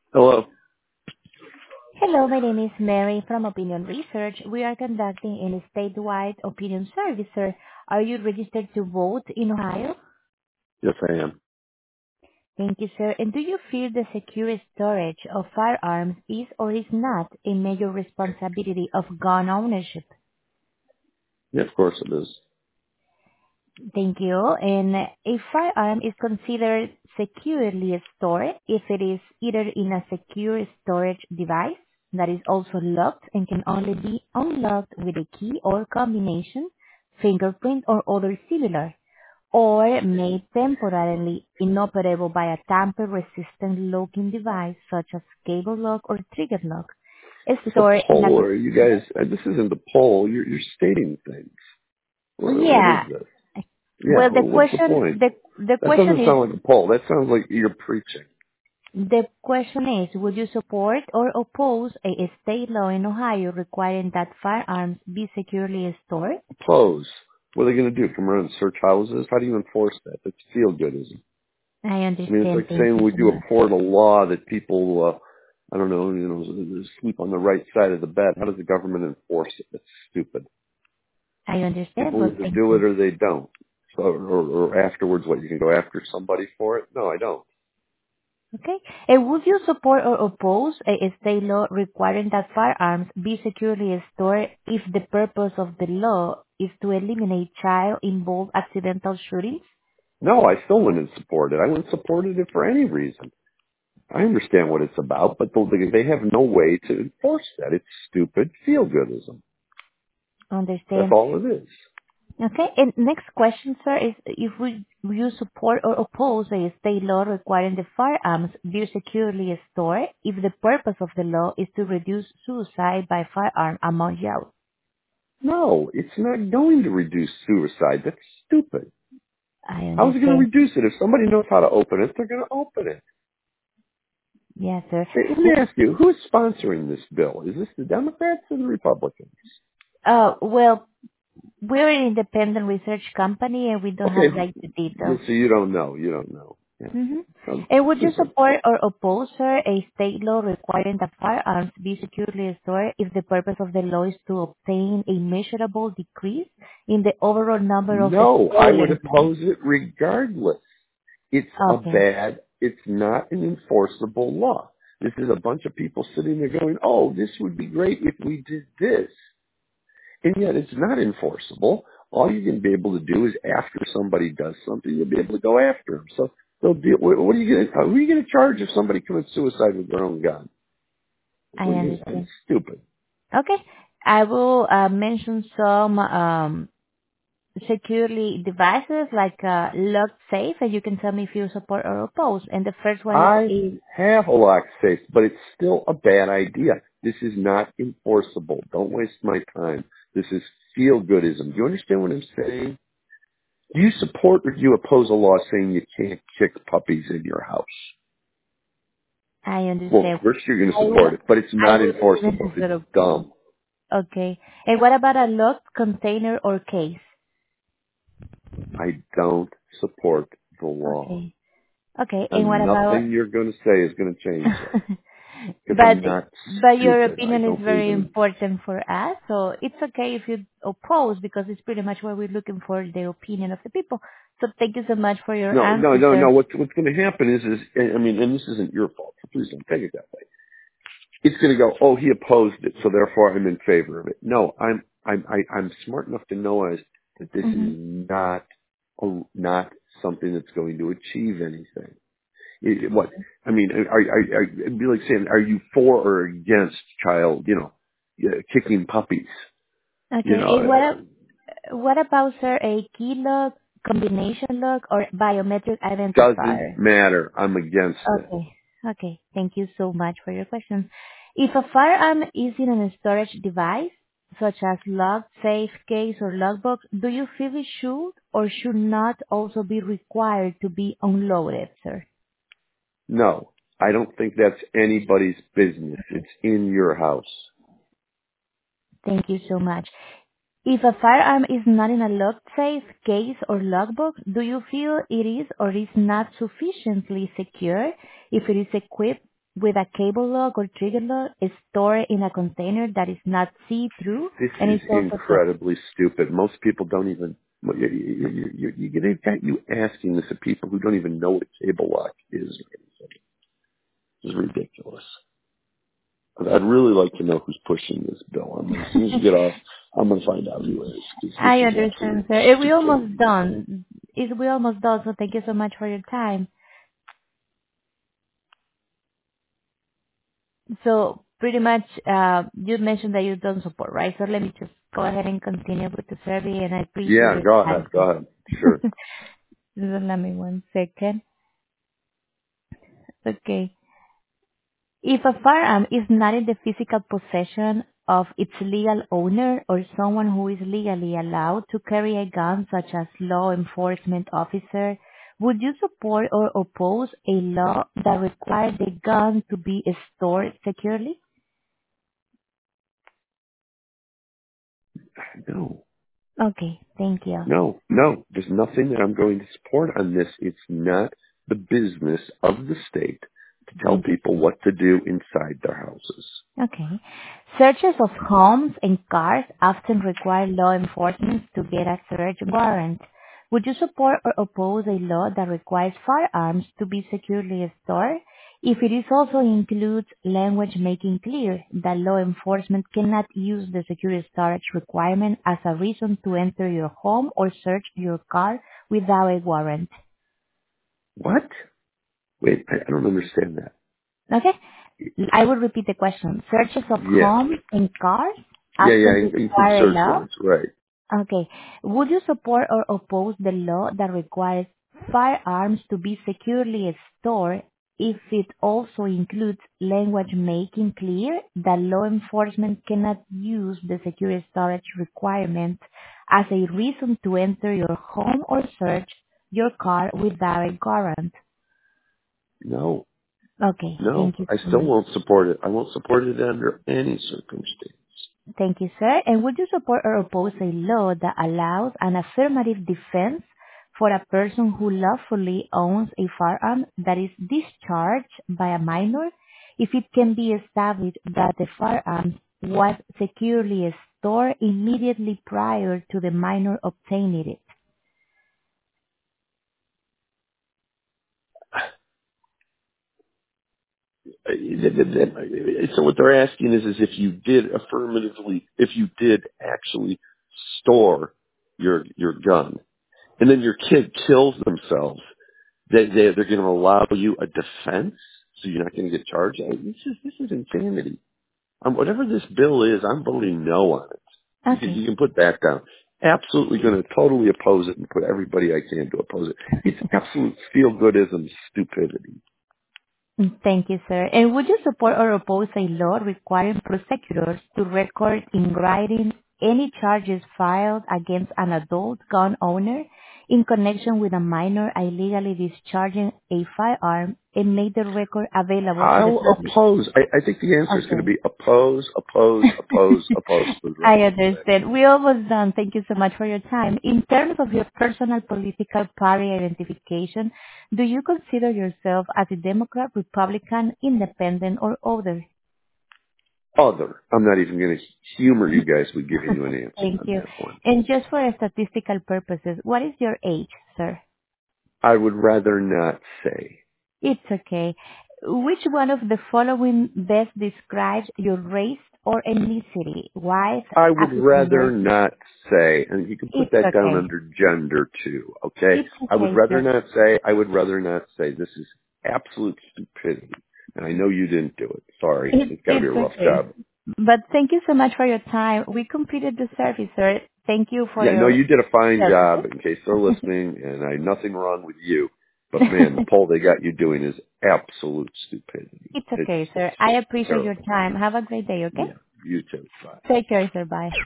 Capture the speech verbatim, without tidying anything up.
Hello. Hello, my name is Mary from Opinion Research. We are conducting a statewide opinion survey, sir. Are you registered to vote in Ohio? Yes, I am. Thank you, sir. And do you feel the secure storage of firearms is or is not a major responsibility of gun ownership? Yeah, of course it is. Thank you. And a firearm is considered securely stored if it is either in a secure storage device that is also locked and can only be unlocked with a key or combination, fingerprint or other similar, or made temporarily inoperable by a tamper-resistant locking device such as cable lock or trigger lock. It's It's a stored in a... poll, or you guys? uh, This isn't the poll. You're you're stating things. What, what is Yeah. this? Yeah. Well, the Well, what's the question, point? the the That question doesn't is, sound like a poll. That sounds like you're preaching. The question is, would you support or oppose a a state law in Ohio requiring that firearms be securely stored? Oppose. What are they going to do? Come around and search houses? How do you enforce that? That's feel goodism. I I mean, it's understand. like Thank saying you we so do much. apport a law that people, uh, I don't know, you know, sleep on the right side of the bed. How does the government enforce it? That's stupid. I understand, People but either thank do you. it or they don't. So, or, or afterwards, what, you can go after somebody for it? No, I don't. Okay. And would you support or oppose a a state law requiring that firearms be securely stored if the purpose of the law is to eliminate child-involved accidental shootings? No, I still wouldn't support it. I wouldn't support it for any reason. I understand what it's about, but the, they have no way to enforce that. It's stupid feel-goodism. That's Understand. all it is. Okay. And next question, sir, is if we you support or oppose a state law requiring the firearms be securely stored if the purpose of the law is to reduce suicide by firearm among youth. No, it's not going to reduce suicide. That's stupid. I How is it going to understand. reduce it? If somebody knows how to open it, they're going to open it. Yes, sir. Hey, let me ask you, who is sponsoring this bill? Is this the Democrats or the Republicans? Uh, well, we're an independent research company and we don't Okay, have like the yeah, details. so you don't know. You don't know. Yeah. Mm-hmm. So, And would you listen, support or oppose, sir, a state law requiring that firearms be securely stored if the purpose of the law is to obtain a measurable decrease in the overall number of no, I would stolen guns? oppose it regardless. It's a Okay. bad, it's not an enforceable law. This is a bunch of people sitting there going, oh, this would be great if we did this. And yet it's not enforceable. All you can be able to do is after somebody does something, you'll be able to go after them. So they'll deal, what what are you going to, who are you going to charge if somebody commits suicide with their own gun? I What are you, it's understand. stupid. Okay. I will uh, mention some um, securely devices like uh, lock safe, and you can tell me if you support or oppose. And the first one is I a have a lock safe, but it's still a bad idea. This is not enforceable. Don't waste my time. This is feel-goodism. Do you understand what I'm saying? Do you support or do you oppose a law saying you can't kick puppies in your house? I Well, of understand. course you're going to I will. support it, but it's I not will enforceable. even It's sort of oppose. dumb. Okay. And what about a locked container or case? I don't support the law. Okay. Okay. And what And about? nothing you're going to say is going to change that. Because but I'm not but your stupid. I opinion is don't believe very in. important for us, so it's okay if you oppose because it's pretty much what we're looking for, the opinion of the people. So thank you so much for your No, no, answer, no, no. sir. What's, what's going to happen is, is, I mean, and this isn't your fault, so please don't take it that way. It's going to go, oh, he opposed it, so therefore I'm in favor of it. No, I'm, I'm, I, I'm smart enough to know as that this Mm-hmm. is not, a, not something that's going to achieve anything. It, what, I mean, are, are, are, it'd be like saying, are you for or against child, you know, yeah, kicking puppies? You Okay. know, And what uh, a- what about, sir, a key lock, combination lock, or biometric doesn't identifier? matter. I'm against it. Okay. Okay. Thank you so much for your question. If a firearm is in a storage device, such as lock, safe, case, or lockbox, do you feel it should or should not also be required to be unloaded, sir? No, I don't think that's anybody's business. Okay. It's in your house. Thank you so much. If a firearm is not in a locked safe, case, or lockbox, do you feel it is or is not sufficiently secure if it is equipped with a cable lock or trigger lock is stored in a container that is not see-through This and is it's also closed. incredibly stupid. Most people don't even, you, you, you, you, you, they've got you asking this of people who don't even know what a cable lock is or anything. This is ridiculous. I'd really like to know who's pushing this bill. I'm gonna, as soon as you get off, I'm going to find out who it is. Because this I is understand, absolute sir. Eh, We almost stupidity. done. Is we almost done, so thank you so much for your time. So pretty much, uh, you mentioned that you don't support, right? So let me just go ahead and continue with the survey, and I appreciate Yeah, your go ahead. time. Go ahead. Sure. Just let me one second. Okay. If a firearm is not in the physical possession of its legal owner or someone who is legally allowed to carry a gun, such as law enforcement officer, would you support or oppose a law that requires the gun to be stored securely? No. Okay, thank you. No, no, there's nothing that I'm going to support on this. It's not the business of the state to tell Thank you. people what to do inside their houses. Okay. Searches of homes and cars often require law enforcement to get a search warrant. Would you support or oppose a law that requires firearms to be securely stored if it is also includes language making clear that law enforcement cannot use the secure storage requirement as a reason to enter your home or search your car without a warrant? What? Wait, I, I don't understand that. Okay? I will repeat the question. Searches of Yeah. homes and cars Yeah, often yeah, include require a search law. warrants, right. Okay. Would you support or oppose the law that requires firearms to be securely stored if it also includes language making clear that law enforcement cannot use the secure storage requirement as a reason to enter your home or search your car without a warrant? No, Okay. no, Thank you I so still much. won't support it. I won't support it under any circumstance. Thank you, sir. And would you support or oppose a law that allows an affirmative defense for a person who lawfully owns a firearm that is discharged by a minor if it can be established that the firearm was securely stored immediately prior to the minor obtaining it? Uh, th- th- th- So what they're asking is, is if you did affirmatively, if you did actually store your your gun, and then your kid kills themselves, they, they they're going to allow you a defense, so you're not going to get charged. I- This is this is insanity. Um, whatever this bill is, I'm voting no on it. You can Okay. you can put that down. Absolutely going to totally oppose it and put everybody I can to oppose it. It's absolute feel goodism stupidity. Thank you, sir. And would you support or oppose a law requiring prosecutors to record in writing any charges filed against an adult gun owner in connection with a minor illegally discharging a firearm and make the record available to the I'll public? oppose. I, I think the answer is going to Okay. be oppose, oppose, oppose, oppose for the rest I of the day. understand. We're almost done. Thank you so much for your time. In terms of your personal political party identification, do you consider yourself as a Democrat, Republican, Independent, or other? Other. I'm not even going to humor you guys with giving you an answer Thank on you. that one. And just for statistical purposes, what is your age, sir? I would rather not say. It's okay. Which one of the following best describes your race or ethnicity? White, I would African rather American? not say, and you can put It's that down okay. under gender too, okay? It's I would okay, rather sir. not say, I would rather not say. This is absolute stupidity. And I know you didn't do it. Sorry. It, It's got to be a it's rough okay. job. But thank you so much for your time. We completed the service, sir. Thank you for Yeah, no, your you did a fine job service. in case they're listening, and I nothing wrong with you. But man, the poll they got you doing is absolute stupidity. It's It's okay, sir. it's I just appreciate your terrible. time. Have a great day, okay? Yeah, you too. Bye. Take care, sir. Bye.